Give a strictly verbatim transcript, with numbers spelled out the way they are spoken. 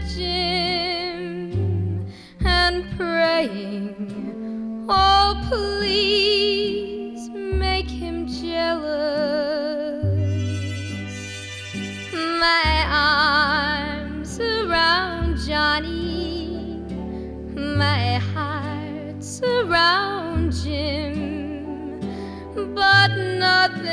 Jim and praying, oh please make him jealous. My arms around Johnny, my heart's around Jim, but nothing